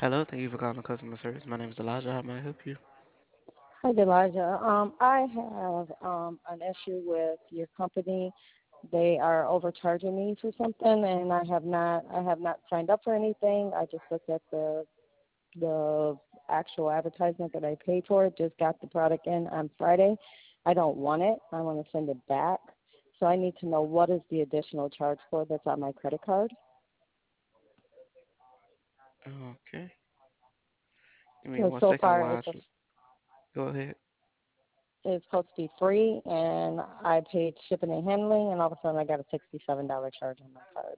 Hello, thank you for calling customer service. My name is Elijah. How may I help you? Hi, Elijah. I have an issue with your company. They are overcharging me for something, and I have not signed up for anything. I just looked at the actual advertisement that I paid for. Just got the product in on Friday. I don't want it. I want to send it back. So I need to know what is the additional charge for that's on my credit card. Okay. Give me Because one so second far while go ahead. it's supposed to be free, and I paid shipping and handling, and all of a sudden I got a $67 charge on my card.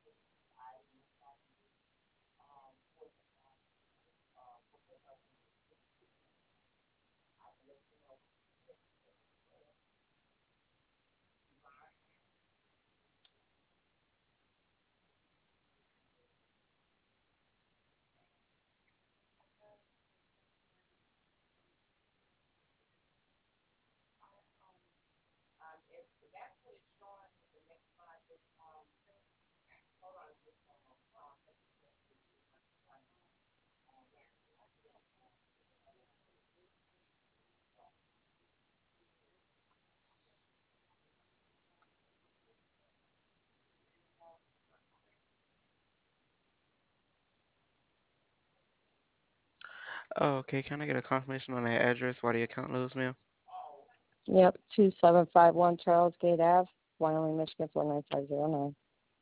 Okay, can I get a confirmation on that address while the account loads, ma'am? Yep, 2751 Charles Gate Ave, Wyoming, Michigan 49509.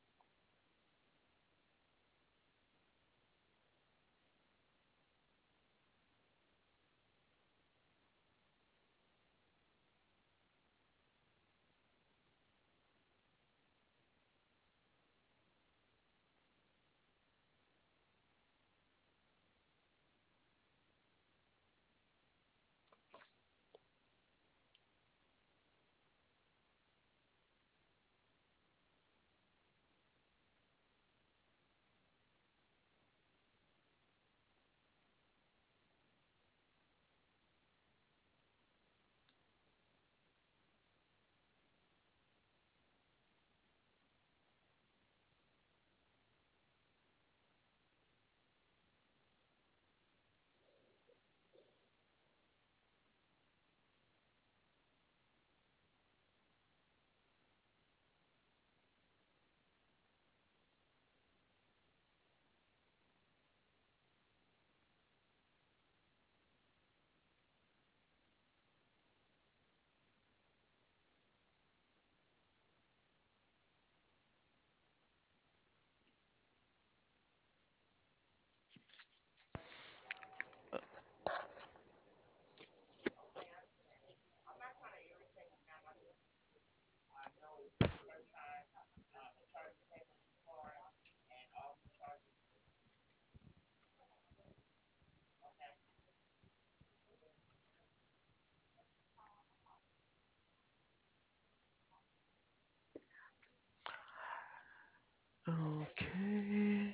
Okay.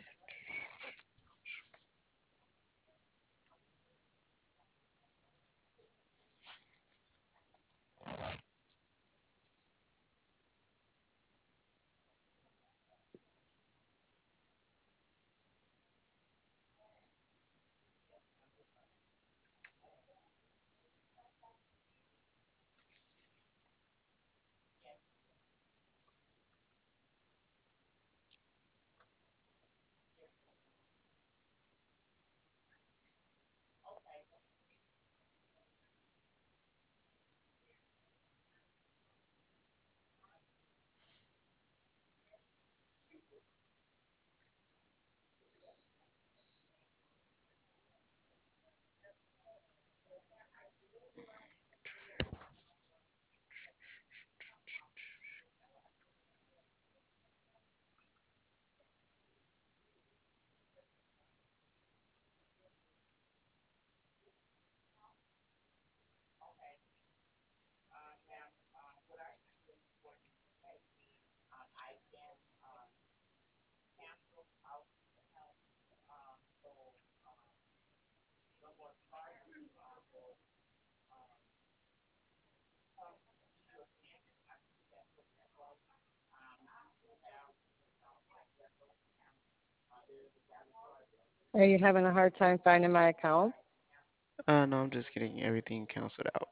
Are you having a hard time finding my account? No, I'm just getting everything canceled out.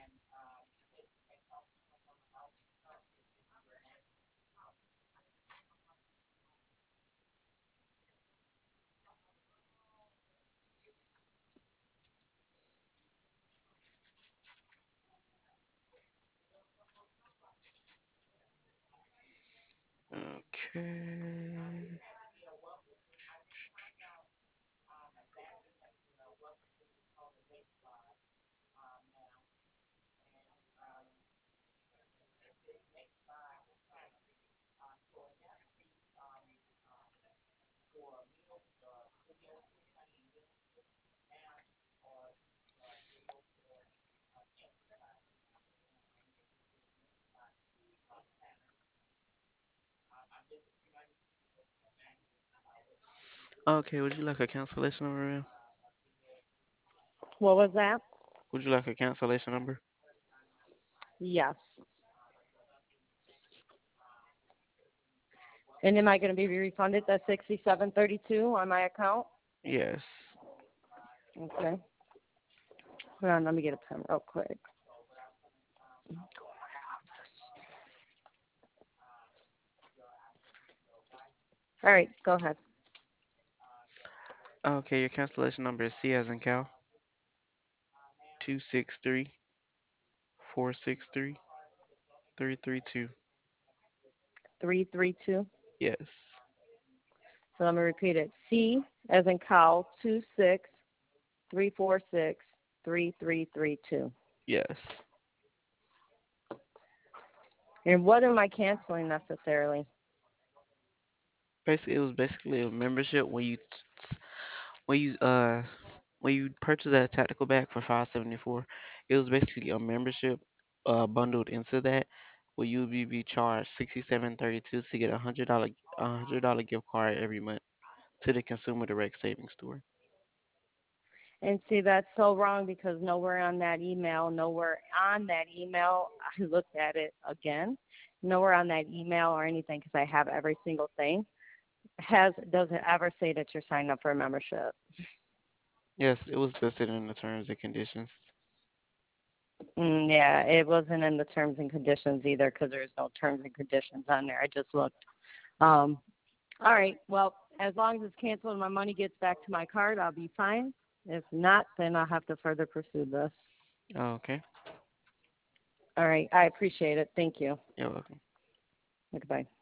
Okay. Okay, would you like a cancellation number, ma'am? What was that? Would you like a cancellation number? Yes. And am I going to be refunded the 67.32 on my account? Yes. Okay. Hold on, let me get a pen real quick. All right, go ahead. Okay, your cancellation number is C as in cow, 263 463 332. 332. Yes. So let me repeat it. C as in cow, 263463332. Yes. And what am I canceling necessarily? Basically, it was basically a membership when you uh when you purchase that tactical bag for 574. It was basically a membership bundled into that where you would be charged 67.32 to get a $100 gift card every month to the Consumer Direct Savings Store. And see, that's so wrong because nowhere on that email, I looked at it again, nowhere on that email or anything, because I have every single thing, doesn't ever say that you're signing up for a membership. Yes, it was listed in the terms and conditions. Yeah, it wasn't in the terms and conditions either because there's no terms and conditions on there. I just looked. Um, all right, well, as long as it's canceled and my money gets back to my card, I'll be fine. If not, then I'll have to further pursue this. Okay, All right, I appreciate it. Thank you. you're welcome. Goodbye.